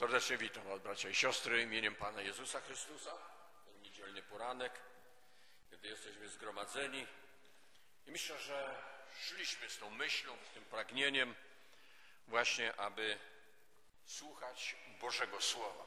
Serdecznie witam Was, bracia i siostry, imieniem Pana Jezusa Chrystusa. Ten niedzielny poranek, kiedy jesteśmy zgromadzeni. I myślę, że szliśmy z tą myślą, z tym pragnieniem właśnie, aby słuchać Bożego Słowa.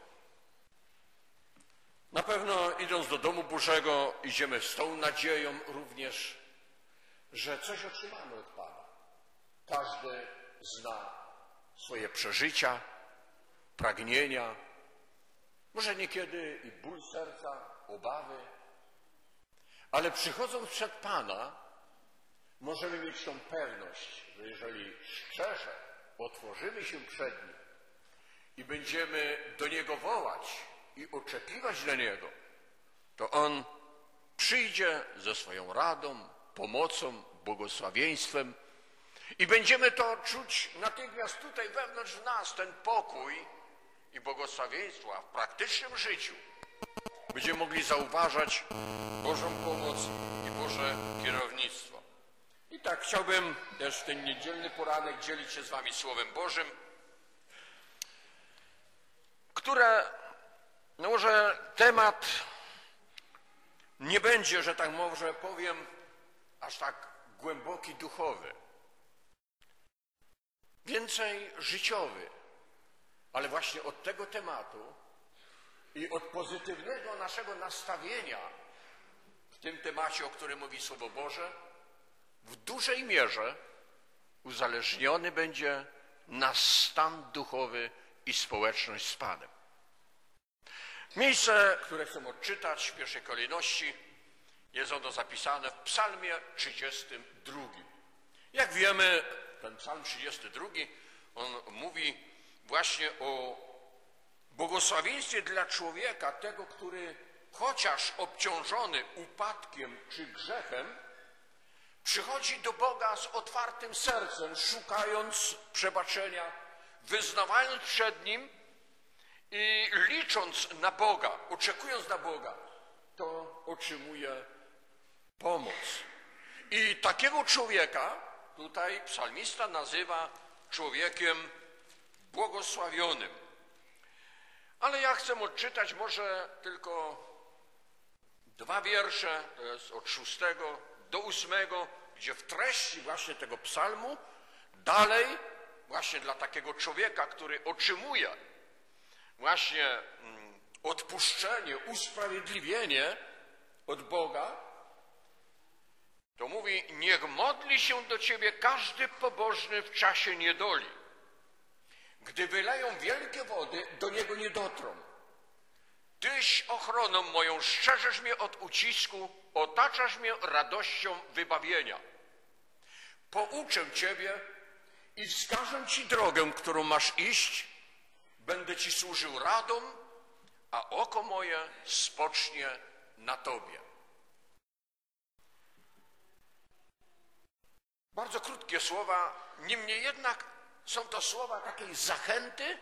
Na pewno idąc do domu Bożego idziemy z tą nadzieją również, że coś otrzymamy od Pana. Każdy zna swoje przeżycia, pragnienia, może niekiedy i ból serca, obawy, ale przychodząc przed Pana możemy mieć tą pewność, że jeżeli szczerze otworzymy się przed Nim i będziemy do Niego wołać i oczekiwać na Niego, to On przyjdzie ze swoją radą, pomocą, błogosławieństwem i będziemy to czuć natychmiast tutaj wewnątrz w nas, ten pokój i błogosławieństwo, a w praktycznym życiu będziemy mogli zauważać Bożą pomoc i Boże kierownictwo. I tak chciałbym też w ten niedzielny poranek dzielić się z Wami Słowem Bożym, które, no może temat nie będzie, że tak może powiem, aż tak głęboki duchowy, więcej życiowy, ale właśnie od tego tematu i od pozytywnego naszego nastawienia w tym temacie, o którym mówi Słowo Boże, w dużej mierze uzależniony będzie nasz stan duchowy i społeczność z Panem. Miejsce, które chcę odczytać w pierwszej kolejności, jest ono zapisane w Psalmie 32. Jak wiemy, ten Psalm 32, on mówi właśnie o błogosławieństwie dla człowieka, tego, który chociaż obciążony upadkiem czy grzechem, przychodzi do Boga z otwartym sercem, szukając przebaczenia, wyznawając przed Nim i licząc na Boga, oczekując na Boga, to otrzymuje pomoc. I takiego człowieka tutaj psalmista nazywa człowiekiem błogosławionym. Ale ja chcę odczytać może tylko 2 wiersze, to jest od 6 do 8, gdzie w treści właśnie tego psalmu dalej właśnie dla takiego człowieka, który otrzymuje właśnie odpuszczenie, usprawiedliwienie od Boga, to mówi: niech modli się do Ciebie każdy pobożny w czasie niedoli. Gdy wyleją wielkie wody, do niego nie dotrą. Tyś ochroną moją strzeżesz mnie od ucisku, otaczasz mnie radością wybawienia. Pouczę Ciebie i wskażę Ci drogę, którą masz iść. Będę Ci służył radą, a oko moje spocznie na Tobie. Bardzo krótkie słowa, niemniej jednak są to słowa takiej zachęty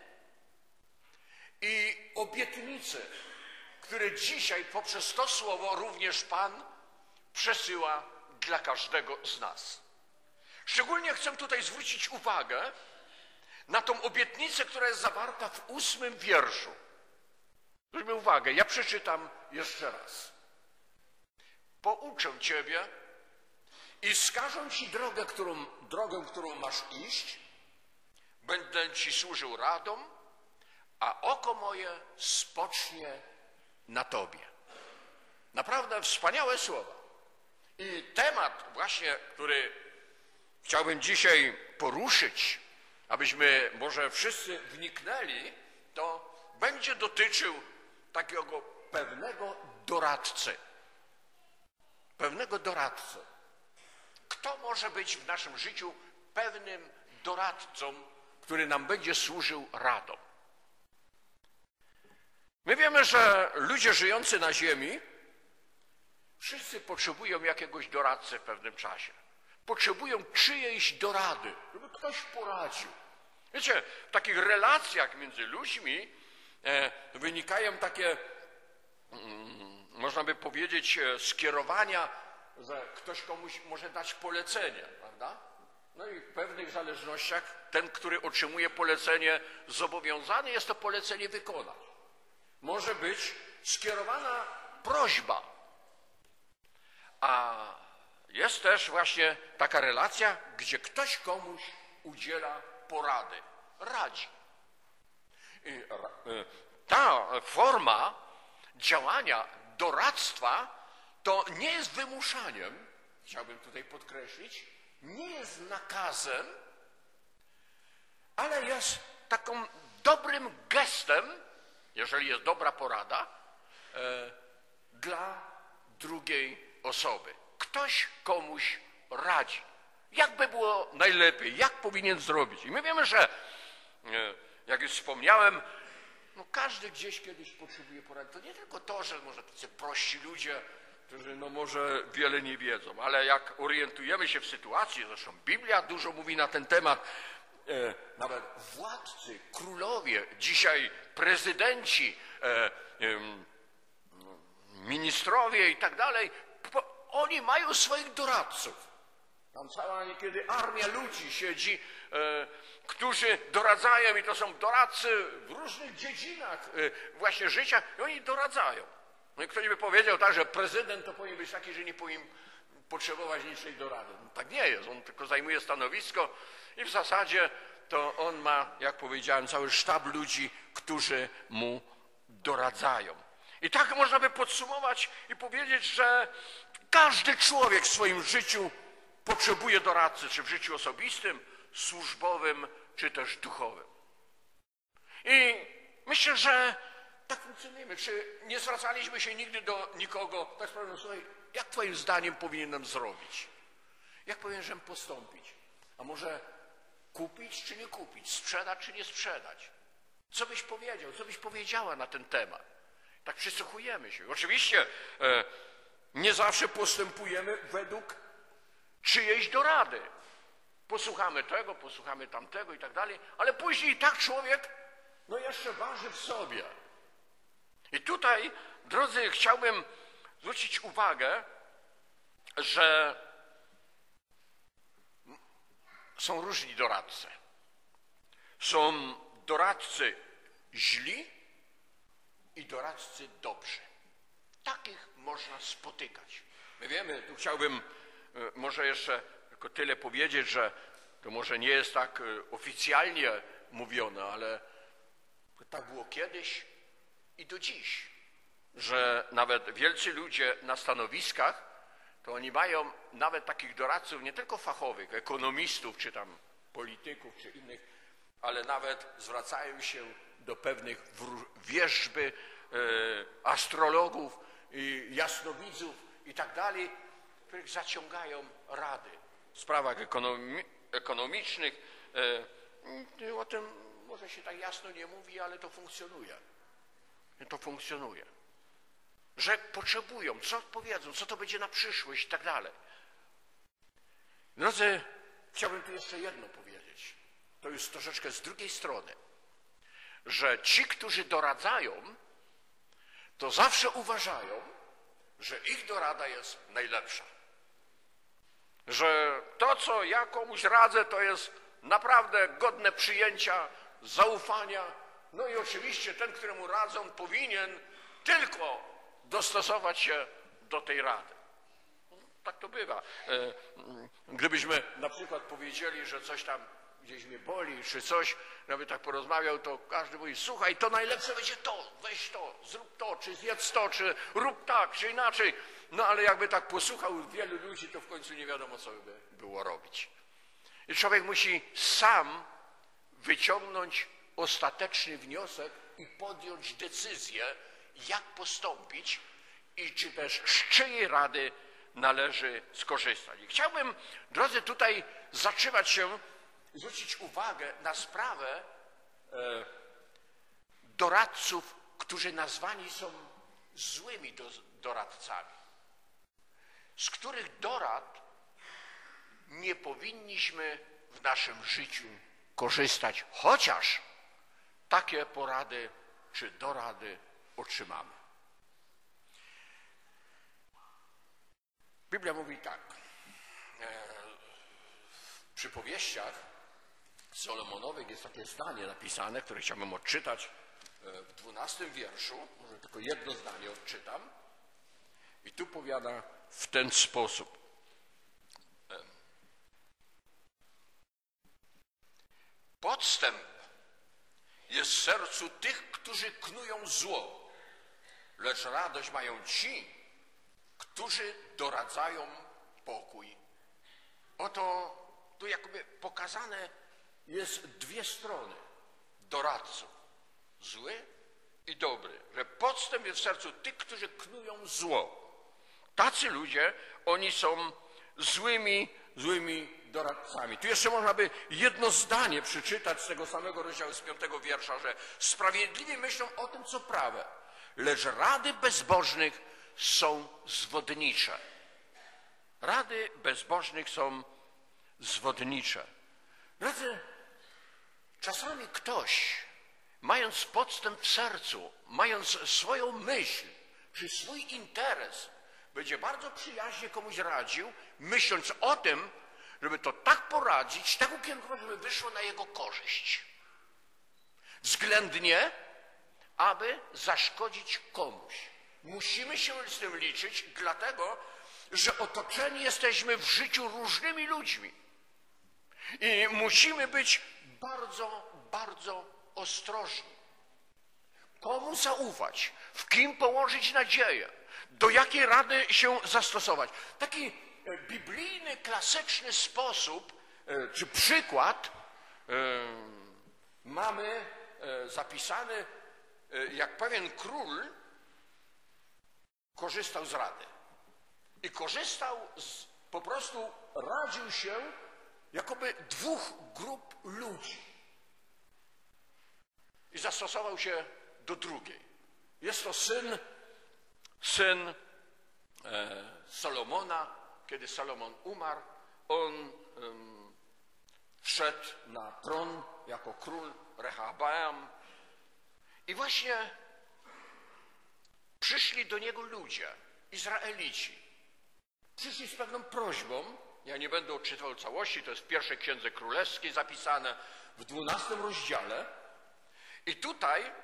i obietnicy, które dzisiaj poprzez to słowo również Pan przesyła dla każdego z nas. Szczególnie chcę tutaj zwrócić uwagę na tą obietnicę, która jest zawarta w 8 wierszu. Zwróćmy uwagę, ja przeczytam jeszcze raz. Pouczę Ciebie i wskażę Ci drogę, którą masz iść. Będę Ci służył radą, a oko moje spocznie na Tobie. Naprawdę wspaniałe słowa. I temat właśnie, który chciałbym dzisiaj poruszyć, abyśmy może wszyscy wniknęli, to będzie dotyczył takiego pewnego doradcy. Pewnego doradcy. Kto może być w naszym życiu pewnym doradcą, który nam będzie służył radą? My wiemy, że ludzie żyjący na ziemi wszyscy potrzebują jakiegoś doradcy w pewnym czasie. Potrzebują czyjejś dorady, żeby ktoś poradził. Wiecie, w takich relacjach między ludźmi wynikają takie, można by powiedzieć, skierowania, że ktoś komuś może dać polecenie, prawda? No i w pewnych zależnościach ten, który otrzymuje polecenie, zobowiązany jest to polecenie wykonać. Może być skierowana prośba, a jest też właśnie taka relacja, gdzie ktoś komuś udziela porady, radzi. I ta forma działania doradztwa to nie jest wymuszaniem, chciałbym tutaj podkreślić, nie jest nakazem, ale jest taką dobrym gestem, jeżeli jest dobra porada, dla drugiej osoby. Ktoś komuś radzi. Jak by było najlepiej, jak powinien zrobić. I my wiemy, że jak już wspomniałem, no każdy gdzieś kiedyś potrzebuje porady. To nie tylko to, że może tacy prości ludzie, którzy no może wiele nie wiedzą, ale jak orientujemy się w sytuacji, zresztą Biblia dużo mówi na ten temat, nawet władcy, królowie, dzisiaj prezydenci, ministrowie i tak dalej, oni mają swoich doradców. Tam cała niekiedy armia ludzi siedzi, którzy doradzają i to są doradcy w różnych dziedzinach właśnie życia i oni doradzają. No i ktoś by powiedział tak, że prezydent to powinien być taki, że nie powinien potrzebować niczej dorady. No tak nie jest, on tylko zajmuje stanowisko i w zasadzie to on ma, jak powiedziałem, cały sztab ludzi, którzy mu doradzają. I tak można by podsumować i powiedzieć, że każdy człowiek w swoim życiu potrzebuje doradcy, czy w życiu osobistym, służbowym, czy też duchowym. I myślę, że tak funkcjonujemy. Czy nie zwracaliśmy się nigdy do nikogo, tak sprawę, słuchaj, jak twoim zdaniem powinienem zrobić? Jak powinienem postąpić? A może kupić, czy nie kupić? Sprzedać, czy nie sprzedać? Co byś powiedział, co byś powiedziała na ten temat? Tak przysłuchujemy się. Oczywiście nie zawsze postępujemy według czyjejś dorady. Posłuchamy tego, posłuchamy tamtego i tak dalej, ale później tak człowiek no jeszcze waży w sobie. I tutaj, drodzy, chciałbym zwrócić uwagę, że są różni doradcy. Są doradcy źli i doradcy dobrzy. Takich można spotykać. My wiemy, tu chciałbym może jeszcze tylko tyle powiedzieć, że to może nie jest tak oficjalnie mówione, ale tak było kiedyś i do dziś, że nawet wielcy ludzie na stanowiskach, to oni mają nawet takich doradców nie tylko fachowych, ekonomistów, czy tam polityków, czy innych, ale nawet zwracają się do pewnych wierzby, astrologów, jasnowidzów i tak dalej, których zaciągają rady w sprawach ekonomicznych. O tym może się tak jasno nie mówi, ale to funkcjonuje. To funkcjonuje. Że potrzebują, co powiedzą, co to będzie na przyszłość i tak dalej. Drodzy, chciałbym tu jeszcze jedno powiedzieć. To już troszeczkę z drugiej strony. Że ci, którzy doradzają, to zawsze uważają, że ich dorada jest najlepsza. Że to, co ja komuś radzę, to jest naprawdę godne przyjęcia, zaufania. No i oczywiście ten, któremu radzą, powinien tylko dostosować się do tej rady. Tak to bywa. Gdybyśmy na przykład powiedzieli, że coś tam gdzieś mnie boli, czy coś, nawet tak porozmawiał, to każdy mówi, słuchaj, to najlepsze będzie to, weź to, zrób to, czy zjedz to, czy rób tak, czy inaczej. No ale jakby tak posłuchał wielu ludzi, to w końcu nie wiadomo, co by było robić. I człowiek musi sam wyciągnąć ostateczny wniosek i podjąć decyzję, jak postąpić i czy też z czyjej rady należy skorzystać. I chciałbym, drodzy, tutaj zatrzymać się, zwrócić uwagę na sprawę doradców, którzy nazwani są złymi doradcami, z których dorad nie powinniśmy w naszym życiu korzystać, chociaż takie porady czy dorady otrzymamy. Biblia mówi tak. W przypowieściach Solomonowych jest takie zdanie napisane, które chciałbym odczytać w 12 wierszu. Może tylko jedno zdanie odczytam. I tu powiada w ten sposób. Podstęp jest w sercu tych, którzy knują zło, lecz radość mają ci, którzy doradzają pokój. Oto tu jakby pokazane jest dwie strony doradców, zły i dobry, że podstęp jest w sercu tych, którzy knują zło. Tacy ludzie, oni są złymi doradcami. Tu jeszcze można by jedno zdanie przeczytać z tego samego rozdziału, z 5 wiersza, że sprawiedliwi myślą o tym, co prawe, lecz rady bezbożnych są zwodnicze. Rady bezbożnych są zwodnicze. Drodzy, czasami ktoś, mając podstęp w sercu, mając swoją myśl, czy swój interes, będzie bardzo przyjaźnie komuś radził, myśląc o tym, żeby to tak poradzić, tak ukierunkować, żeby wyszło na jego korzyść. Względnie, aby zaszkodzić komuś. Musimy się z tym liczyć, dlatego, że otoczeni jesteśmy w życiu różnymi ludźmi. I musimy być bardzo ostrożni. Komu zaufać? W kim położyć nadzieję? Do jakiej rady się zastosować? Taki biblijny, klasyczny sposób, czy przykład mamy zapisany, jak pewien król korzystał z rady. I po prostu radził się jakoby dwóch grup ludzi. I zastosował się do drugiej. Jest to syn Salomona. Kiedy Salomon umarł, on wszedł na tron jako król Rehabeam. I właśnie przyszli do niego ludzie, Izraelici. Przyszli z pewną prośbą. Ja nie będę odczytywał całości, to jest w pierwszej Księdze Królewskiej zapisane w 12 rozdziale. I tutaj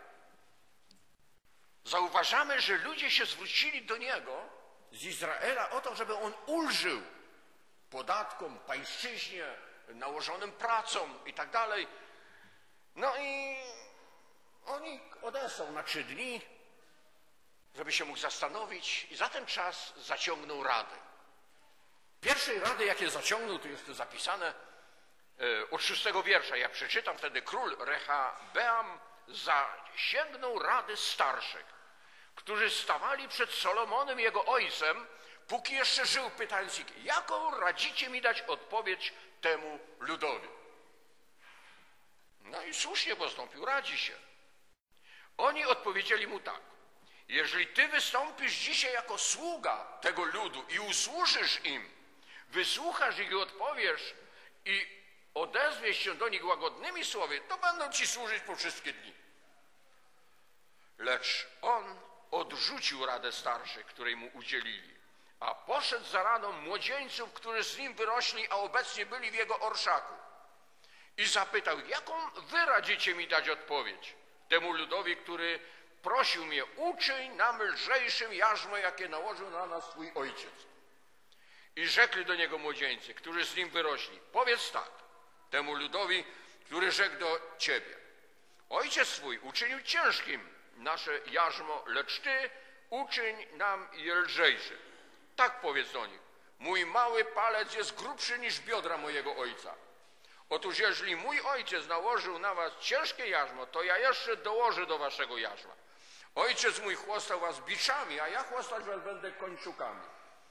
zauważamy, że ludzie się zwrócili do niego z Izraela o to, żeby on ulżył podatkom, pańszczyźnie, nałożonym pracom i tak dalej. No i oni odesłał na 3 dni, żeby się mógł zastanowić i za ten czas zaciągnął rady. Pierwszej rady, jakie zaciągnął, tu jest to zapisane od 6 wiersza. Ja przeczytam, wtedy król Rehabeam zasięgnął rady starszych, którzy stawali przed Solomonem, jego ojcem, póki jeszcze żył, pytając ich, jaką radzicie mi dać odpowiedź temu ludowi? No i słusznie postąpił, radzi się. Oni odpowiedzieli mu tak, jeżeli ty wystąpisz dzisiaj jako sługa tego ludu i usłużysz im, wysłuchasz ich i odpowiesz i odezwiesz się do nich łagodnymi słowy, to będą ci służyć po wszystkie dni. Lecz on odrzucił radę starszych, której mu udzielili, a poszedł za radą młodzieńców, którzy z nim wyrośli, a obecnie byli w jego orszaku. I zapytał, jaką wy radzicie mi dać odpowiedź temu ludowi, który prosił mnie, uczyń nam lżejszym jarzmo, jakie nałożył na nas twój ojciec. I rzekli do niego młodzieńcy, którzy z nim wyrośli, powiedz tak temu ludowi, który rzekł do ciebie, ojciec twój uczynił ciężkim nasze jarzmo, lecz ty uczyń nam je lżejszym. Tak powiedz do nich, mój mały palec jest grubszy niż biodra mojego ojca. Otóż jeżeli mój ojciec nałożył na was ciężkie jarzmo, to ja jeszcze dołożę do waszego jarzma. Ojciec mój chłostał was biczami, a ja chłostać was będę kończukami.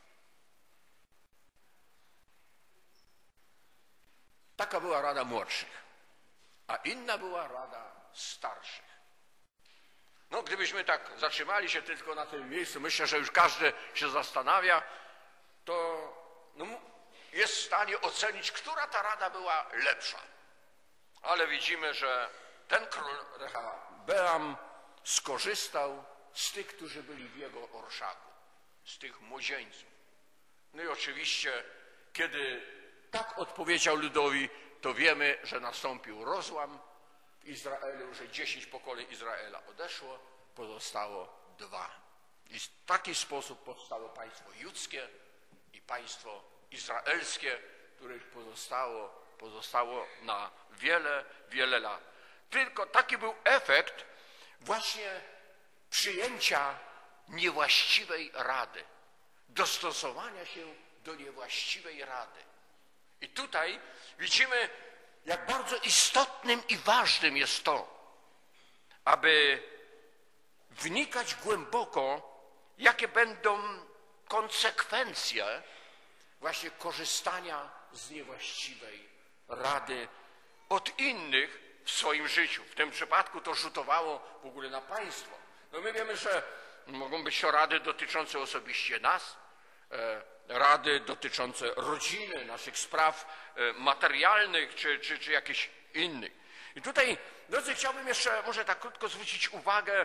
Taka była rada młodszych, a inna była rada starszych. No, gdybyśmy tak zatrzymali się tylko na tym miejscu, myślę, że już każdy się zastanawia, to jest w stanie ocenić, która ta rada była lepsza. Ale widzimy, że ten król Rehabeam skorzystał z tych, którzy byli w jego orszaku, z tych młodzieńców. No i oczywiście, kiedy tak odpowiedział ludowi, to wiemy, że nastąpił rozłam w Izraelu, że 10 pokoleń Izraela odeszło, pozostało 2. I w taki sposób powstało państwo judzkie i państwo izraelskie, których pozostało na wiele, wiele lat. Tylko taki był efekt właśnie przyjęcia niewłaściwej rady, dostosowania się do niewłaściwej rady. I tutaj widzimy, jak bardzo istotnym i ważnym jest to, aby wnikać głęboko, jakie będą konsekwencje właśnie korzystania z niewłaściwej rady od innych w swoim życiu. W tym przypadku to rzutowało w ogóle na państwo. No my wiemy, że mogą być to rady dotyczące osobiście nas, rady dotyczące rodziny, naszych spraw materialnych czy jakichś innych. I tutaj, drodzy, chciałbym jeszcze może tak krótko zwrócić uwagę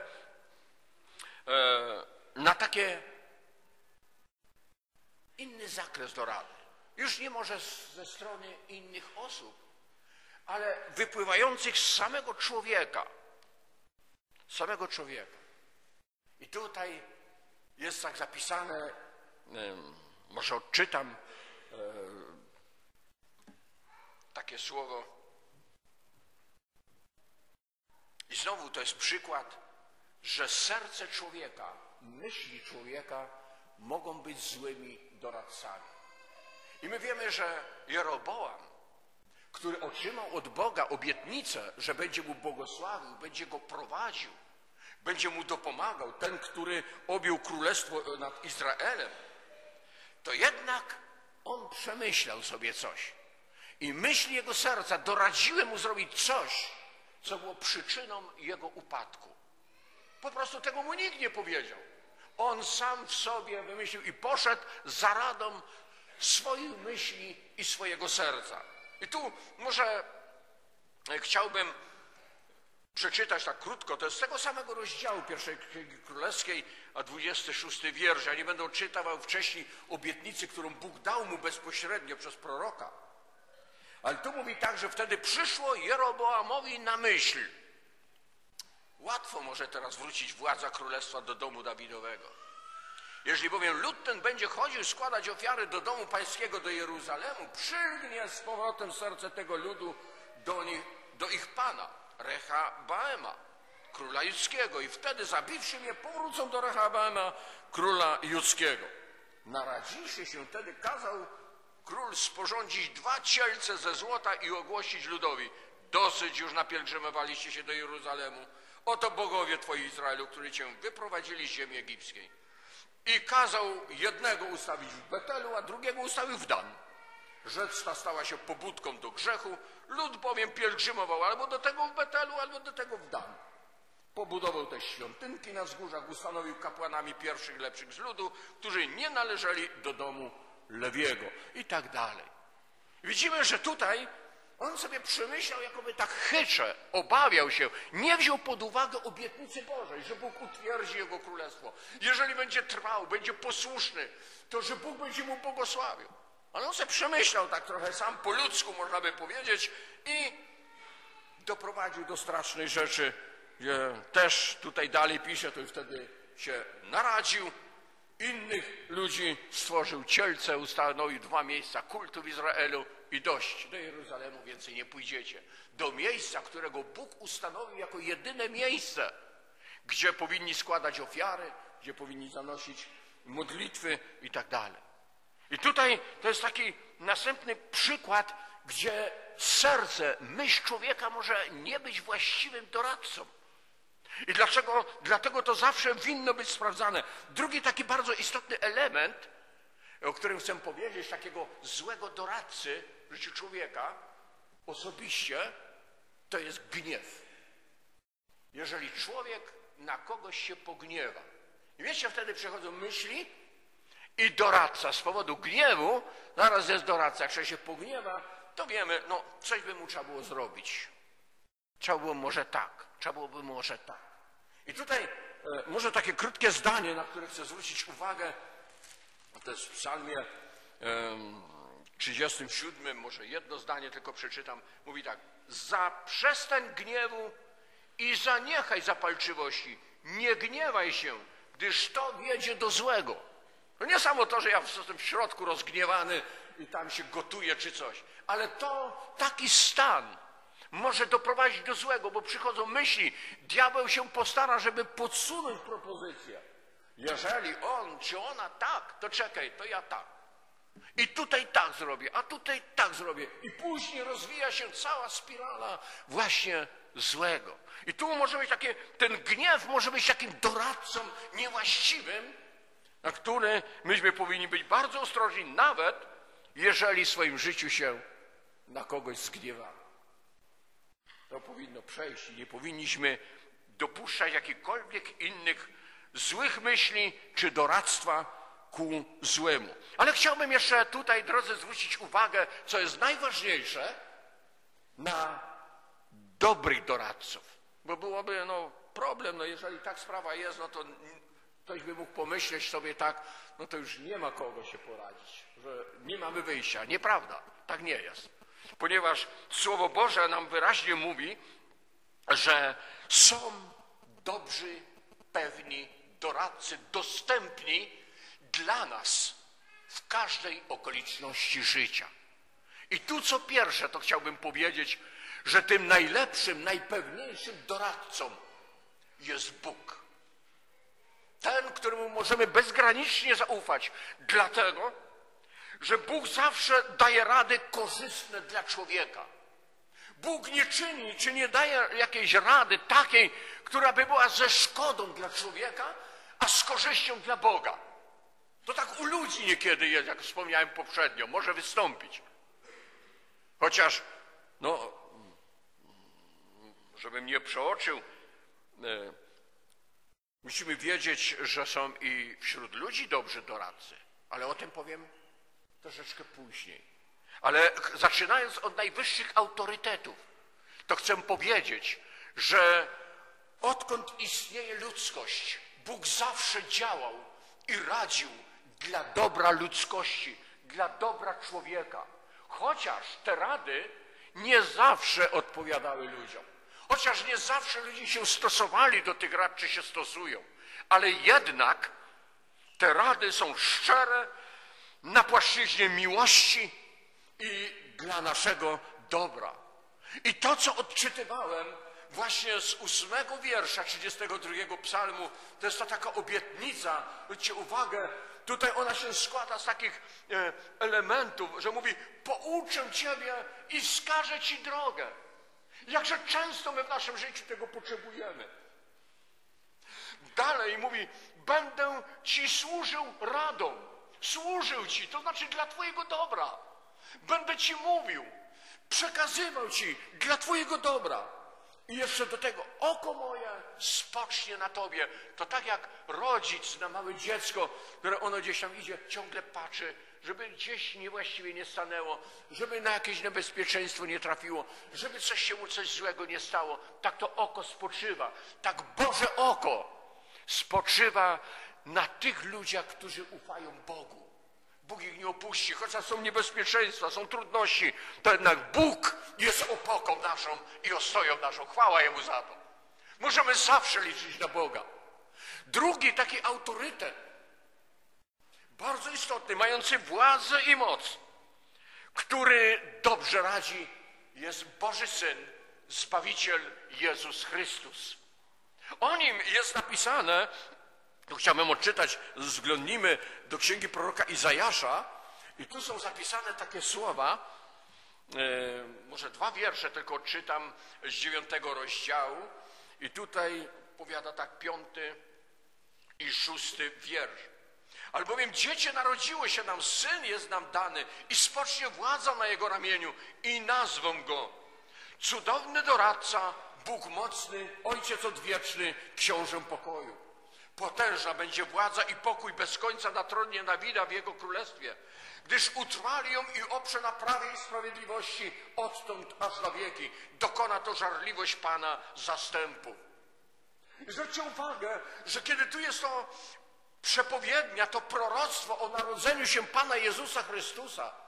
na takie inny zakres do rady. Już nie może ze strony innych osób, ale wypływających z samego człowieka. Samego człowieka. I tutaj jest tak zapisane, może odczytam takie słowo. I znowu to jest przykład, że serce człowieka, myśli człowieka mogą być złymi doradcami. I my wiemy, że Jeroboam, który otrzymał od Boga obietnicę, że będzie mu błogosławił, będzie go prowadził, będzie mu dopomagał, ten, który objął królestwo nad Izraelem, to jednak on przemyślał sobie coś. I myśli jego serca doradziły mu zrobić coś, co było przyczyną jego upadku. Po prostu tego mu nikt nie powiedział. On sam w sobie wymyślił i poszedł za radą swoich myśli i swojego serca. I tu może chciałbym przeczytać tak krótko, to jest z tego samego rozdziału pierwszej Księgi Królewskiej, a 26 wiersz. Ja nie będę czytał wcześniej obietnicy, którą Bóg dał mu bezpośrednio przez proroka. Ale tu mówi tak, że wtedy przyszło Jeroboamowi na myśl. Łatwo może teraz wrócić władza królestwa do domu Dawidowego. Jeżeli bowiem lud ten będzie chodził składać ofiary do domu pańskiego, do Jeruzalemu, przylgnie z powrotem serce tego ludu do ich pana, Rehabeama, króla judzkiego. I wtedy, zabiwszy mnie, powrócą do Rehabeama, króla judzkiego. Naradziwszy się wtedy, kazał król sporządzić 2 cielce ze złota i ogłosić ludowi: dosyć już napielgrzymowaliście się do Jeruzalemu. Oto bogowie twoi Izraelu, którzy cię wyprowadzili z ziemi egipskiej. I kazał jednego ustawić w Betelu, a drugiego ustawił w Dan. Rzecz ta stała się pobudką do grzechu. Lud bowiem pielgrzymował albo do tego w Betelu, albo do tego w Dan. Pobudował też świątynki na wzgórzach, ustanowił kapłanami pierwszych lepszych z ludu, którzy nie należeli do domu Lewiego i tak dalej. Widzimy, że tutaj on sobie przemyślał, jakoby tak chytrze, obawiał się, nie wziął pod uwagę obietnicy Bożej, że Bóg utwierdzi jego królestwo. Jeżeli będzie trwał, będzie posłuszny, to że Bóg będzie mu błogosławił. Ale on sobie przemyślał tak trochę sam po ludzku, można by powiedzieć, i doprowadził do strasznej rzeczy. Też tutaj dalej pisze, to i wtedy się naradził, innych ludzi stworzył cielce, ustanowił 2 miejsca kultu w Izraelu i dość. Do Jeruzalemu więcej nie pójdziecie. Do miejsca, którego Bóg ustanowił jako jedyne miejsce, gdzie powinni składać ofiary, gdzie powinni zanosić modlitwy i tak dalej. I tutaj to jest taki następny przykład, gdzie serce, myśl człowieka może nie być właściwym doradcą. I dlatego to zawsze winno być sprawdzane. Drugi taki bardzo istotny element, o którym chcę powiedzieć, takiego złego doradcy w życiu człowieka osobiście, to jest gniew. Jeżeli człowiek na kogoś się pogniewa, i wiecie, wtedy przychodzą myśli i doradca z powodu gniewu, zaraz jest doradca, jak się pogniewa, to wiemy, no coś by mu trzeba było zrobić. Trzeba było może tak, trzeba byłoby może tak. I tutaj może takie krótkie zdanie, na które chcę zwrócić uwagę, to jest w psalmie 37, może jedno zdanie tylko przeczytam, mówi tak: zaprzestań gniewu i zaniechaj zapalczywości, nie gniewaj się, gdyż to wiedzie do złego. To nie samo to, że ja jestem w środku rozgniewany i tam się gotuję czy coś, ale to taki stan może doprowadzić do złego, bo przychodzą myśli, diabeł się postara, żeby podsunąć propozycję. Jeżeli on czy ona tak, to czekaj, to ja tak. I tutaj tak zrobię, a tutaj tak zrobię. I później rozwija się cała spirala właśnie złego. I tu może być takie, ten gniew może być takim doradcą niewłaściwym, na który myśmy powinni być bardzo ostrożni, nawet jeżeli w swoim życiu się na kogoś zgniewamy. To powinno przejść i nie powinniśmy dopuszczać jakichkolwiek innych złych myśli czy doradztwa ku złemu. Ale chciałbym jeszcze tutaj, drodzy, zwrócić uwagę, co jest najważniejsze, na dobrych doradców. Bo byłoby problem, jeżeli tak sprawa jest, to ktoś by mógł pomyśleć sobie tak, to już nie ma kogo się poradzić, że nie mamy wyjścia. Nieprawda, tak nie jest. Ponieważ Słowo Boże nam wyraźnie mówi, że są dobrzy, pewni doradcy, dostępni dla nas w każdej okoliczności życia. I tu co pierwsze to chciałbym powiedzieć, że tym najlepszym, najpewniejszym doradcą jest Bóg. Ten, któremu możemy bezgranicznie zaufać, dlatego, że Bóg zawsze daje rady korzystne dla człowieka. Bóg nie czyni, czy nie daje jakiejś rady takiej, która by była ze szkodą dla człowieka, a z korzyścią dla Boga. To tak u ludzi niekiedy jest, jak wspomniałem poprzednio, może wystąpić. Chociaż, żebym nie przeoczył, musimy wiedzieć, że są i wśród ludzi dobrzy doradcy, ale o tym powiem troszeczkę później. Ale zaczynając od najwyższych autorytetów, to chcę powiedzieć, że odkąd istnieje ludzkość, Bóg zawsze działał i radził dla dobra ludzkości, dla dobra człowieka. Chociaż te rady nie zawsze odpowiadały ludziom. Chociaż nie zawsze ludzie się stosowali do tych rad, czy się stosują. Ale jednak te rady są szczere, na płaszczyźnie miłości i dla naszego dobra. I to, co odczytywałem właśnie z 8 wiersza 32 psalmu, to jest to taka obietnica, zwróćcie uwagę, tutaj ona się składa z takich elementów, że mówi: pouczę Ciebie i wskażę Ci drogę. Jakże często my w naszym życiu tego potrzebujemy. Dalej mówi: będę Ci służył radą. Służył Ci, to znaczy dla Twojego dobra. Będę Ci mówił, przekazywał Ci dla Twojego dobra. I jeszcze do tego oko moje spocznie na Tobie. To tak jak rodzic na małe dziecko, które ono gdzieś tam idzie, ciągle patrzy, żeby gdzieś niewłaściwie nie stanęło, żeby na jakieś niebezpieczeństwo nie trafiło, żeby coś złego nie stało. Tak to oko spoczywa. Tak Boże oko spoczywa na tych ludziach, którzy ufają Bogu. Bóg ich nie opuści, chociaż są niebezpieczeństwa, są trudności, to jednak Bóg jest opoką naszą i ostoją naszą. Chwała Jemu za to. Możemy zawsze liczyć na Boga. Drugi taki autorytet, bardzo istotny, mający władzę i moc, który dobrze radzi, jest Boży Syn, Zbawiciel Jezus Chrystus. O Nim jest napisane, tu chciałbym odczytać, zglądnijmy do księgi proroka Izajasza i tu są zapisane takie słowa, może 2 wiersze tylko odczytam z 9 rozdziału i tutaj powiada tak 5 i 6 wiersz. Albowiem dziecię narodziło się nam, syn jest nam dany i spocznie władza na jego ramieniu i nazwą go cudowny doradca, Bóg mocny, Ojciec odwieczny, Książę pokoju. Potężna będzie władza i pokój bez końca na tronie Dawida w jego królestwie, gdyż utrwali ją i oprze na prawie i sprawiedliwości odtąd aż na wieki. Dokona to żarliwość Pana zastępów. Zwróćcie uwagę, że kiedy tu jest to przepowiednia, to proroctwo o narodzeniu się Pana Jezusa Chrystusa,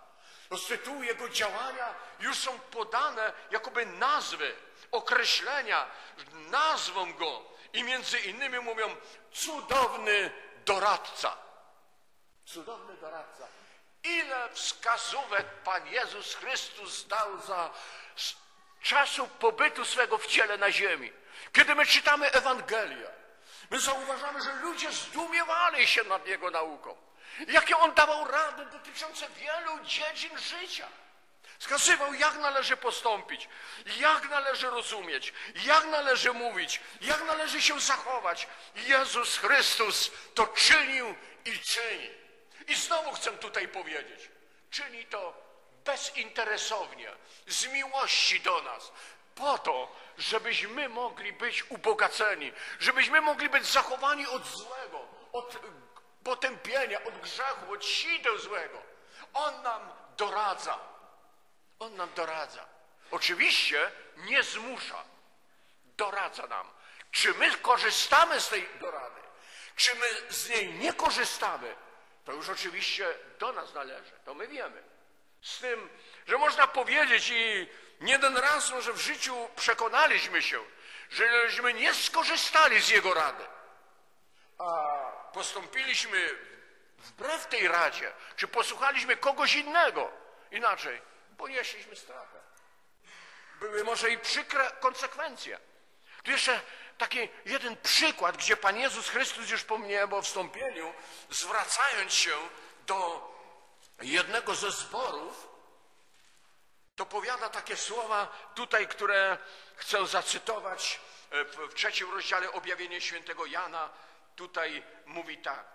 Z tytułu Jego działania już są podane jakoby nazwy, określenia, nazwą Go i między innymi mówią cudowny doradca. Cudowny doradca. Ile wskazówek Pan Jezus Chrystus dał za czasu pobytu swego w ciele na ziemi. Kiedy my czytamy Ewangelię, my zauważamy, że ludzie zdumiewali się nad Jego nauką. Jakie On dawał rady dotyczące wielu dziedzin życia. Wskazywał, jak należy postąpić, jak należy rozumieć, jak należy mówić, jak należy się zachować. Jezus Chrystus to czynił i czyni. I znowu chcę tutaj powiedzieć, czyni to bezinteresownie, z miłości do nas, po to, żebyśmy mogli być ubogaceni, żebyśmy mogli być zachowani od złego, od potępienia, od grzechu, od sideł złego. On nam doradza. On nam doradza. Oczywiście nie zmusza. Doradza nam. Czy my korzystamy z tej dorady? Czy my z niej nie korzystamy? To już oczywiście do nas należy. To my wiemy. Z tym, że można powiedzieć i nie jeden raz może w życiu przekonaliśmy się, żeśmy nie skorzystali z Jego rady, a postąpiliśmy wbrew tej radzie, czy posłuchaliśmy kogoś innego, inaczej, ponieśliśmy stratę. Były może i przykre konsekwencje. Tu jeszcze taki jeden przykład, gdzie Pan Jezus Chrystus już po wstąpieniu, zwracając się do jednego ze zborów, to powiada takie słowa tutaj, które chcę zacytować w 3 rozdziale Objawienia Świętego Jana. Tutaj mówi tak.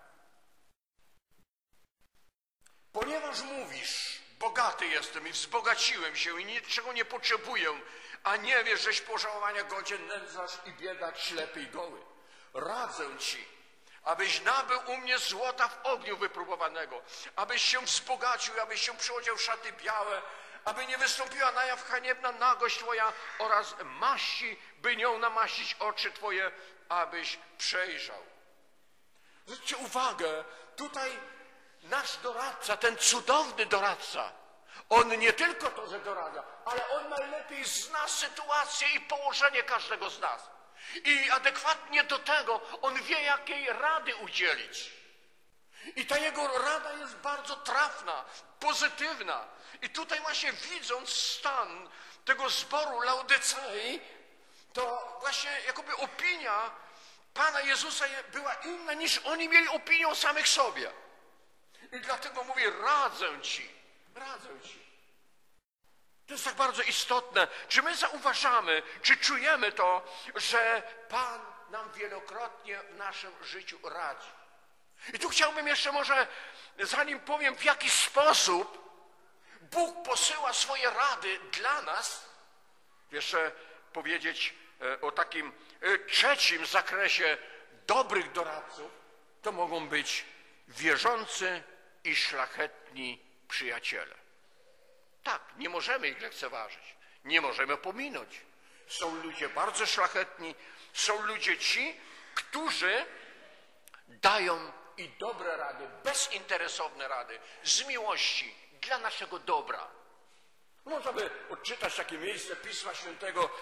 Ponieważ mówisz, bogaty jestem i wzbogaciłem się i niczego nie potrzebuję, a nie wiesz, żeś pożałowania godzien, nędzarz i biedak, ślepy i goły. Radzę ci, abyś nabył u mnie złota w ogniu wypróbowanego, abyś się wzbogacił, abyś się przyodział w szaty białe, aby nie wystąpiła na jaw haniebna nagość Twoja oraz maści, by nią namaścić oczy Twoje, abyś przejrzał. Zwróćcie uwagę, tutaj nasz doradca, ten cudowny doradca, on nie tylko to, że doradza, ale on najlepiej zna sytuację i położenie każdego z nas. I adekwatnie do tego on wie, jakiej rady udzielić. I ta jego rada jest bardzo trafna, pozytywna. I tutaj właśnie widząc stan tego zboru Laodycei, to właśnie jakoby opinia Pana Jezusa była inna, niż oni mieli opinię o samych sobie. I dlatego mówię, radzę ci, radzę ci. To jest tak bardzo istotne. Czy my zauważamy, czy czujemy to, że Pan nam wielokrotnie w naszym życiu radzi. I tu chciałbym jeszcze może, zanim powiem, w jaki sposób Bóg posyła swoje rady dla nas, jeszcze powiedzieć o takim trzecim zakresie dobrych doradców, to mogą być wierzący i szlachetni przyjaciele. Tak, nie możemy ich lekceważyć, nie możemy pominąć. Są ludzie bardzo szlachetni, są ludzie ci, którzy dają i dobre rady, bezinteresowne rady, z miłości, dla naszego dobra. Można by odczytać takie miejsce Pisma Świętego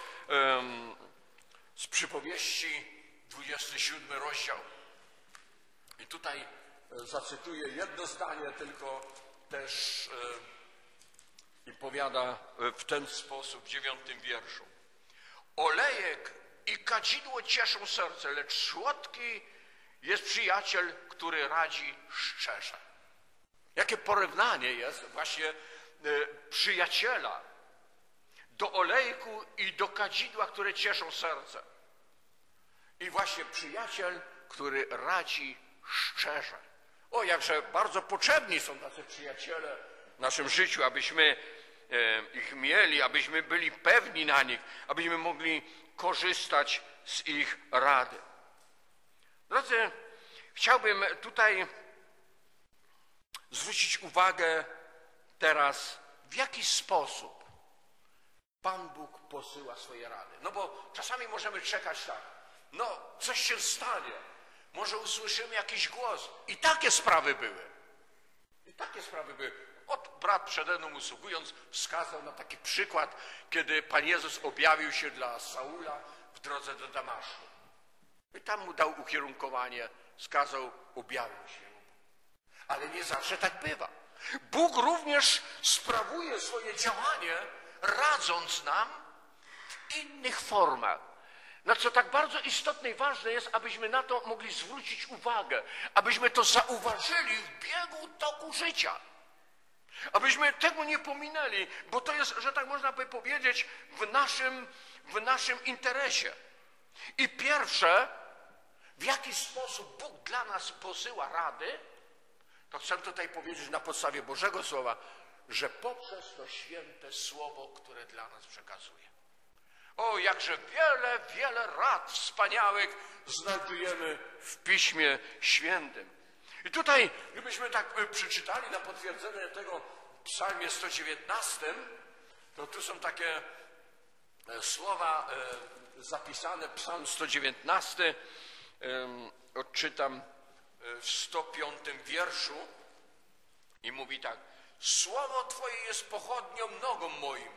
z przypowieści, 27 rozdział. I tutaj zacytuję jedno zdanie, tylko też i powiada w ten sposób w 9 wierszu. Olejek i kadzidło cieszą serce, lecz słodki jest przyjaciel, który radzi szczerze. Jakie porównanie jest właśnie przyjaciela do olejku i do kadzidła, które cieszą serce. I właśnie przyjaciel, który radzi szczerze. O, jakże bardzo potrzebni są tacy przyjaciele w naszym życiu, abyśmy ich mieli, abyśmy byli pewni na nich, abyśmy mogli korzystać z ich rady. Drodzy, chciałbym tutaj zwrócić uwagę teraz, w jaki sposób Pan Bóg posyła swoje rady. No bo czasami możemy czekać tak, no coś się stanie, może usłyszymy jakiś głos. I takie sprawy były. I takie sprawy były. Brat przede mną usługując wskazał na taki przykład, kiedy Pan Jezus objawił się dla Saula w drodze do Damaszku. I tam mu dał ukierunkowanie, wskazał, objawił się. Ale nie zawsze tak bywa. Bóg również sprawuje swoje działanie, radząc nam w innych formach. Na co tak bardzo istotne i ważne jest, abyśmy na to mogli zwrócić uwagę, abyśmy to zauważyli w biegu toku życia. Abyśmy tego nie pominęli, bo to jest, że tak można by powiedzieć, w naszym interesie. I pierwsze, w jaki sposób Bóg dla nas posyła rady, to chcę tutaj powiedzieć na podstawie Bożego Słowa, że poprzez to święte Słowo, które dla nas przekazuje. O, jakże wiele, wiele rad wspaniałych znajdujemy w Piśmie Świętym. I tutaj, gdybyśmy tak przeczytali na potwierdzenie tego w Psalmie 119, to tu są takie słowa zapisane, Psalm 119, odczytam w 105 wierszu i mówi tak: Słowo Twoje jest pochodnią nogom moim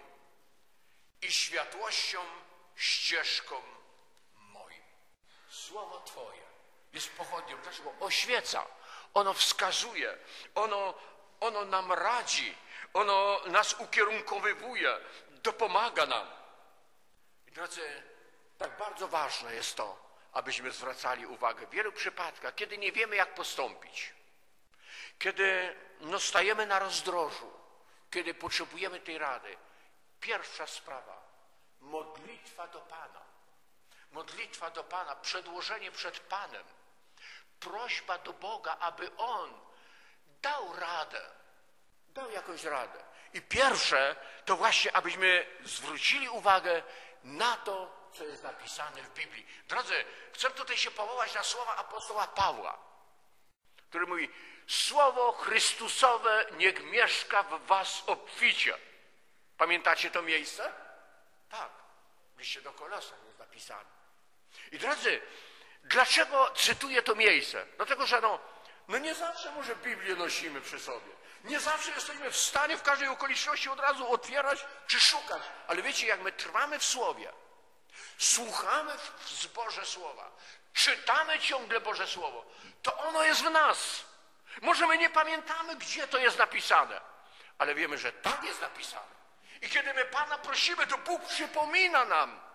i światłością ścieżką moim. Słowo Twoje jest pochodnią. Dlaczego? Oświeca. Ono wskazuje. Ono nam radzi. Ono nas ukierunkowywuje. Dopomaga nam. I drodzy, tak bardzo ważne jest to, abyśmy zwracali uwagę w wielu przypadkach, kiedy nie wiemy, jak postąpić. Kiedy stajemy na rozdrożu. Kiedy potrzebujemy tej rady. Pierwsza sprawa, modlitwa do Pana. Modlitwa do Pana, przedłożenie przed Panem. Prośba do Boga, aby On dał radę, dał jakąś radę. I pierwsze to właśnie, abyśmy zwrócili uwagę na to, co jest napisane w Biblii. Drodzy, chcę tutaj się powołać na słowa apostoła Pawła, który mówi: Słowo Chrystusowe niech mieszka w was obficie. Pamiętacie to miejsce? Tak. W liście do Kolosan jest napisane. I drodzy, dlaczego cytuję to miejsce? Dlatego, że nie zawsze może Biblię nosimy przy sobie. Nie zawsze jesteśmy w stanie w każdej okoliczności od razu otwierać czy szukać. Ale wiecie, jak my trwamy w Słowie, słuchamy w Boże Słowa, czytamy ciągle Boże Słowo, to ono jest w nas. Może my nie pamiętamy, gdzie to jest napisane, ale wiemy, że tam jest napisane. I kiedy my Pana prosimy, to Bóg przypomina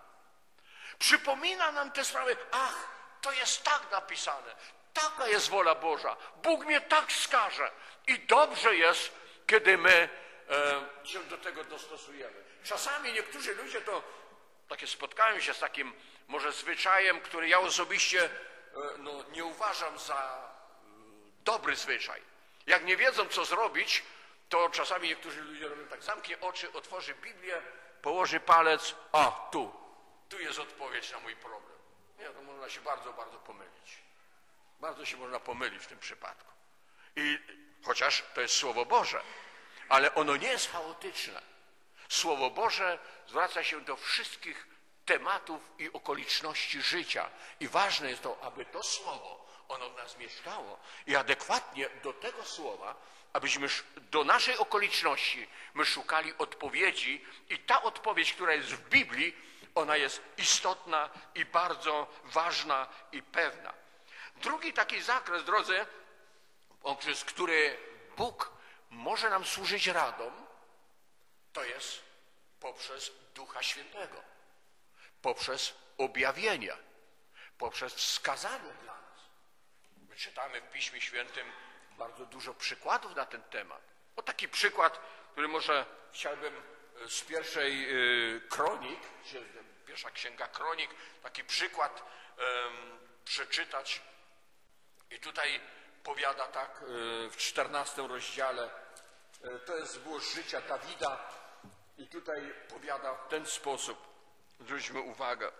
nam te sprawy. Ach, to jest tak napisane. Taka jest wola Boża. Bóg mnie tak wskaże. I dobrze jest, kiedy my się do tego dostosujemy. Czasami niektórzy ludzie spotkają się z takim może zwyczajem, który ja osobiście nie uważam za dobry zwyczaj. Jak nie wiedzą, co zrobić, to czasami niektórzy ludzie robią tak: zamknie oczy, otworzy Biblię, położy palec, a tu jest odpowiedź na mój problem. Nie, to można się bardzo, bardzo pomylić. Bardzo się można pomylić w tym przypadku. I chociaż to jest Słowo Boże, ale ono nie jest chaotyczne. Słowo Boże zwraca się do wszystkich tematów i okoliczności życia. I ważne jest to, aby to Słowo, ono w nas mieszkało i adekwatnie do tego Słowa, abyśmy do naszej okoliczności my szukali odpowiedzi i ta odpowiedź, która jest w Biblii, ona jest istotna i bardzo ważna i pewna. Drugi taki zakres, drodzy, poprzez który Bóg może nam służyć radą, to jest poprzez Ducha Świętego, poprzez objawienie, poprzez wskazanie dla nas. My czytamy w Piśmie Świętym bardzo dużo przykładów na ten temat. O taki przykład, który może chciałbym z pierwszej kronik, pierwsza księga kronik, taki przykład przeczytać. I tutaj powiada tak w 14 rozdziale, to było z życia Dawida i tutaj powiada w ten sposób, zwróćmy uwagę.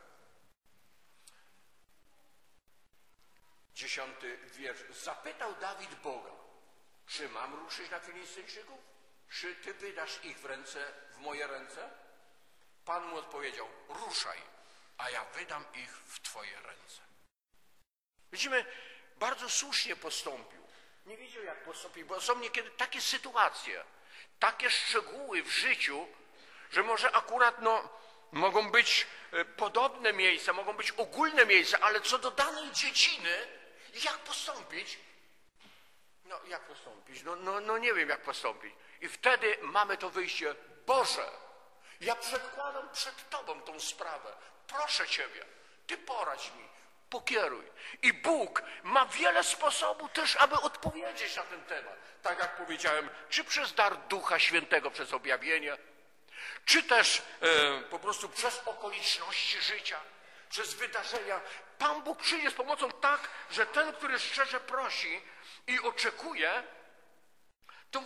10 wiersz. Zapytał Dawid Boga: czy mam ruszyć na Filistyńczyków? Czy Ty wydasz ich w moje ręce? Pan mu odpowiedział: ruszaj, a ja wydam ich w Twoje ręce. Widzimy, bardzo słusznie postąpił. Nie wiedział, jak postąpić, bo są niekiedy takie sytuacje, takie szczegóły w życiu, że może akurat mogą być podobne miejsca, mogą być ogólne miejsca, ale co do danej dziedziny, jak postąpić? No jak postąpić? No nie wiem jak postąpić. I wtedy mamy to wyjście: Boże, ja przedkładam przed Tobą tą sprawę. Proszę Ciebie, Ty poradź mi, pokieruj. I Bóg ma wiele sposobów też, aby odpowiedzieć na ten temat. Tak jak powiedziałem, czy przez dar Ducha Świętego, przez objawienie, czy też po prostu przez okoliczności życia, przez wydarzenia. Pan Bóg przyjdzie z pomocą tak, że ten, który szczerze prosi i oczekuje, to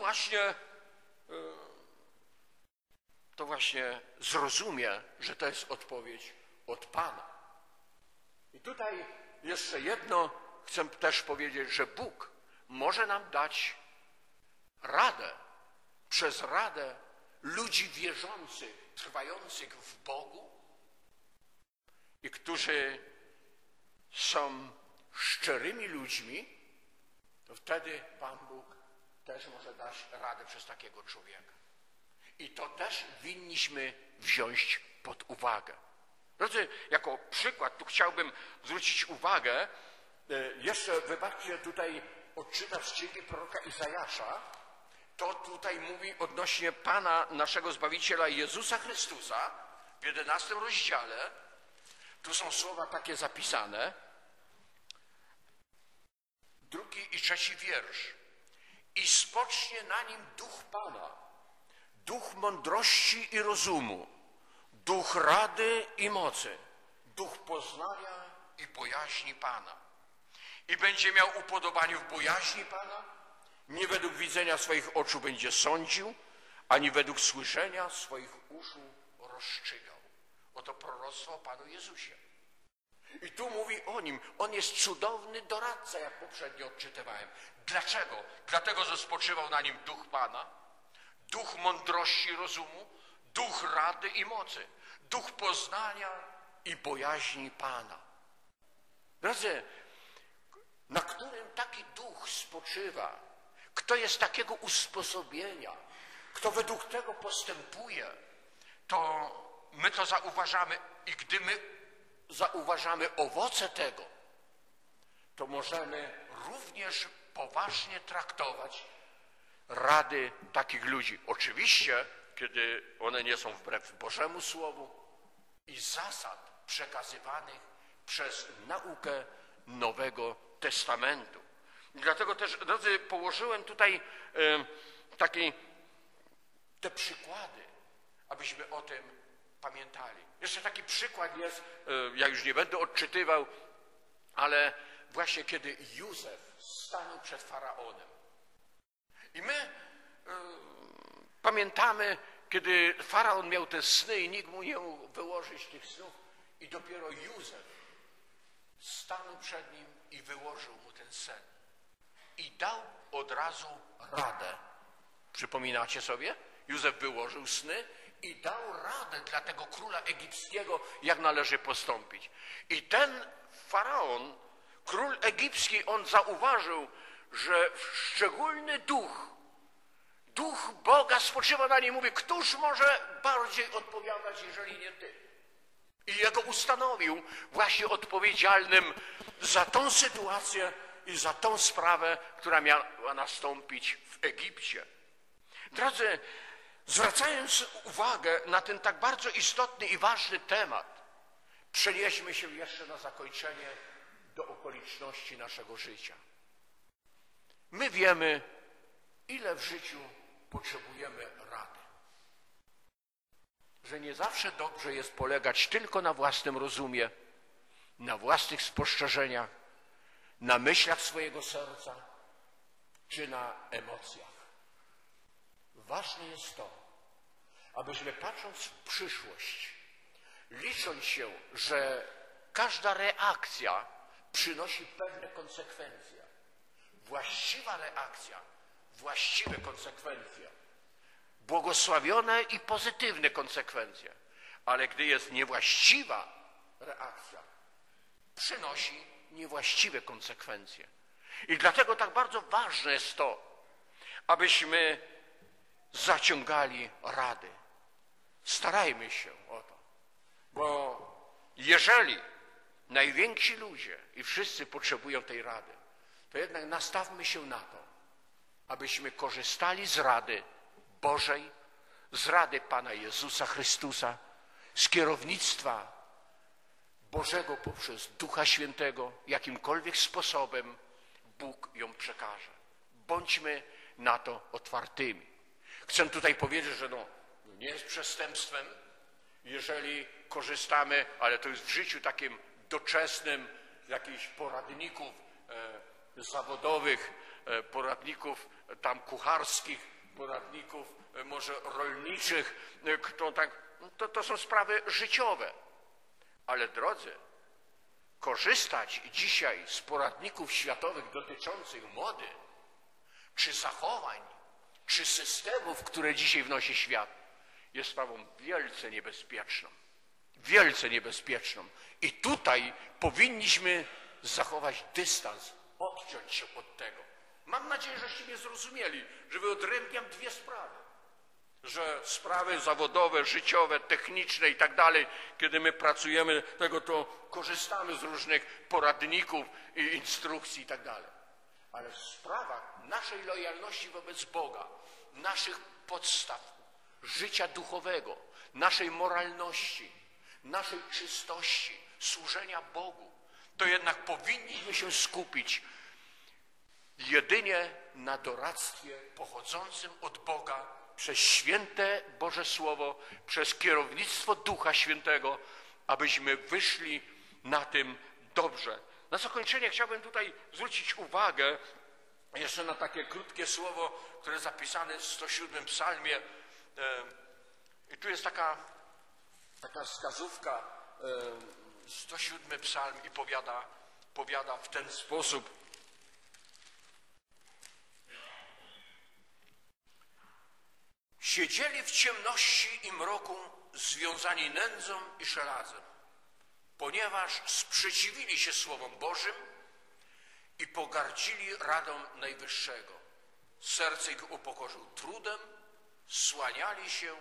właśnie zrozumie, że to jest odpowiedź od Pana. I tutaj jeszcze jedno chcę też powiedzieć, że Bóg może nam dać radę, przez radę ludzi wierzących, trwających w Bogu i którzy są szczerymi ludźmi, to wtedy Pan Bóg też może dać radę przez takiego człowieka. I to też winniśmy wziąć pod uwagę. Drodzy, jako przykład tu chciałbym zwrócić uwagę, jeszcze wybaczcie, tutaj odczytam z księgi proroka Izajasza. To tutaj mówi odnośnie Pana, naszego Zbawiciela Jezusa Chrystusa w 11 rozdziale. Tu są słowa takie zapisane. 2. i 3. wiersz. I spocznie na nim duch Pana, duch mądrości i rozumu, duch rady i mocy, duch poznania i bojaźni Pana. I będzie miał upodobanie w bojaźni Pana, nie według widzenia swoich oczu będzie sądził, ani według słyszenia swoich uszu rozstrzygał. Oto proroctwo o Panu Jezusie. I tu mówi o Nim. On jest cudowny doradca, jak poprzednio odczytywałem. Dlaczego? Dlatego, że spoczywał na Nim duch Pana, duch mądrości i rozumu, duch rady i mocy, duch poznania i bojaźni Pana. Drodzy, na którym taki duch spoczywa, kto jest takiego usposobienia, kto według tego postępuje, to my to zauważamy i gdy my zauważamy owoce tego, to możemy również poważnie traktować rady takich ludzi. Oczywiście, kiedy one nie są wbrew Bożemu Słowu i zasad przekazywanych przez naukę Nowego Testamentu. I dlatego też, drodzy, położyłem tutaj te przykłady, abyśmy o tym pamiętali. Jeszcze taki przykład jest, ja już nie będę odczytywał, ale właśnie kiedy Józef stanął przed Faraonem. I my pamiętamy, kiedy Faraon miał te sny i nikt mu nie mógł wyłożyć tych snów i dopiero Józef stanął przed nim i wyłożył mu ten sen. I dał od razu radę. Przypominacie sobie? Józef wyłożył sny i dał radę dla tego króla egipskiego, jak należy postąpić. I ten Faraon, król egipski, on zauważył, że szczególny duch Boga spoczywa na nim. Mówi, któż może bardziej odpowiadać, jeżeli nie ty? I jego ustanowił właśnie odpowiedzialnym za tą sytuację i za tą sprawę, która miała nastąpić w Egipcie. Drodzy, zwracając uwagę na ten tak bardzo istotny i ważny temat, przenieśmy się jeszcze na zakończenie do okoliczności naszego życia. My wiemy, ile w życiu potrzebujemy rady. Że nie zawsze dobrze jest polegać tylko na własnym rozumie, na własnych spostrzeżeniach, na myślach swojego serca czy na emocjach. Ważne jest to, abyśmy patrząc w przyszłość, licząc się, że każda reakcja przynosi pewne konsekwencje. Właściwa reakcja, właściwe konsekwencje, błogosławione i pozytywne konsekwencje. Ale gdy jest niewłaściwa reakcja, przynosi niewłaściwe konsekwencje. I dlatego tak bardzo ważne jest to, abyśmy zaciągali rady. Starajmy się o to, bo jeżeli najwięksi ludzie i wszyscy potrzebują tej rady, to jednak nastawmy się na to, abyśmy korzystali z rady Bożej, z rady Pana Jezusa Chrystusa, z kierownictwa Bożego poprzez Ducha Świętego, jakimkolwiek sposobem Bóg ją przekaże. Bądźmy na to otwartymi. Chcę tutaj powiedzieć, że nie jest przestępstwem, jeżeli korzystamy, ale to jest w życiu takim doczesnym, jakichś poradników zawodowych, poradników tam kucharskich, poradników może rolniczych, to są sprawy życiowe. Ale drodzy, korzystać dzisiaj z poradników światowych dotyczących mody, czy zachowań, czy systemów, które dzisiaj wnosi świat, jest sprawą wielce niebezpieczną. Wielce niebezpieczną. I tutaj powinniśmy zachować dystans, odciąć się od tego. Mam nadzieję, żeście mnie zrozumieli, że wyodrębniam dwie sprawy. Że sprawy zawodowe, życiowe, techniczne i tak dalej, kiedy my pracujemy, to korzystamy z różnych poradników i instrukcji i tak dalej. Ale w sprawach naszej lojalności wobec Boga, naszych podstaw życia duchowego, naszej moralności, naszej czystości, służenia Bogu, to jednak powinniśmy się skupić jedynie na doradztwie pochodzącym od Boga przez święte Boże Słowo, przez kierownictwo Ducha Świętego, abyśmy wyszli na tym dobrze. Na zakończenie chciałbym tutaj zwrócić uwagę jeszcze na takie krótkie słowo, które jest zapisane w 107 psalmie. I tu jest taka wskazówka, 107 psalm i powiada w ten sposób. Siedzieli w ciemności i mroku, związani nędzą i szelazem, ponieważ sprzeciwili się Słowom Bożym i pogardzili radą Najwyższego. Serce ich upokorzył trudem, słaniali się,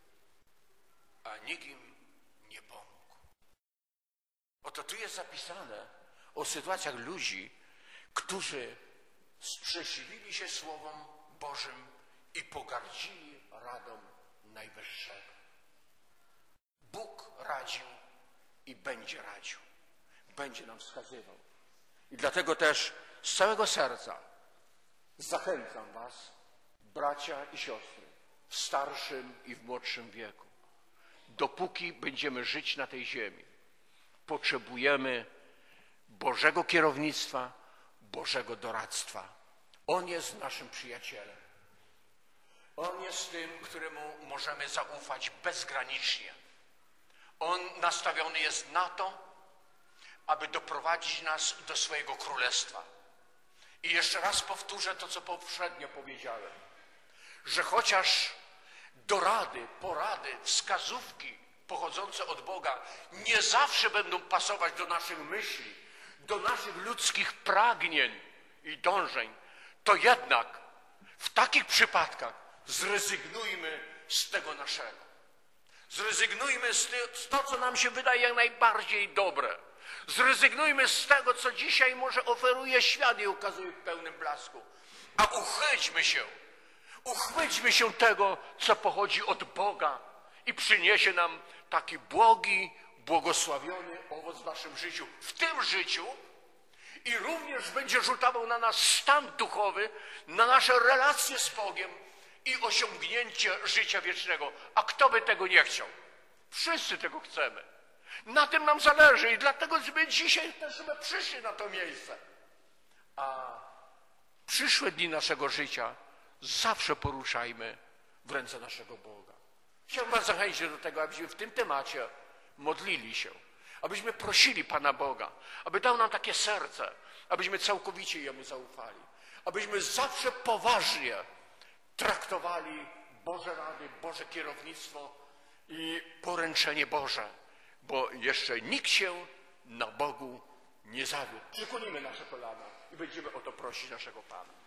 a nikt im nie pomógł. Oto tu jest zapisane o sytuacjach ludzi, którzy sprzeciwili się Słowom Bożym i pogardzili radą Najwyższego. Bóg radził i będzie radził. Będzie nam wskazywał. I dlatego też z całego serca zachęcam was, bracia i siostry, w starszym i w młodszym wieku. Dopóki będziemy żyć na tej ziemi, potrzebujemy Bożego kierownictwa, Bożego doradztwa. On jest naszym przyjacielem. On jest tym, któremu możemy zaufać bezgranicznie. On nastawiony jest na to, aby doprowadzić nas do swojego królestwa. I jeszcze raz powtórzę to, co poprzednio powiedziałem, że chociaż dorady, porady, wskazówki pochodzące od Boga nie zawsze będą pasować do naszych myśli, do naszych ludzkich pragnień i dążeń, to jednak w takich przypadkach zrezygnujmy z tego naszego. Zrezygnujmy z tego, co nam się wydaje jak najbardziej dobre. Zrezygnujmy z tego, co dzisiaj może oferuje świat i ukazuje w pełnym blasku. A uchwyćmy się tego, co pochodzi od Boga i przyniesie nam taki błogi, błogosławiony owoc w naszym życiu. W tym życiu i również będzie rzutował na nasz stan duchowy, na nasze relacje z Bogiem i osiągnięcie życia wiecznego. A kto by tego nie chciał? Wszyscy tego chcemy. Na tym nam zależy i dlatego my dzisiaj też przyszli na to miejsce. A przyszłe dni naszego życia zawsze poruszajmy w ręce naszego Boga. Chciałbym was zachęcić do tego, abyśmy w tym temacie modlili się, abyśmy prosili Pana Boga, aby dał nam takie serce, abyśmy całkowicie Jemu zaufali, abyśmy zawsze poważnie traktowali Boże rady, Boże kierownictwo i poręczenie Boże, bo jeszcze nikt się na Bogu nie zawiódł. Przyklonimy nasze kolana i będziemy o to prosić naszego Pana.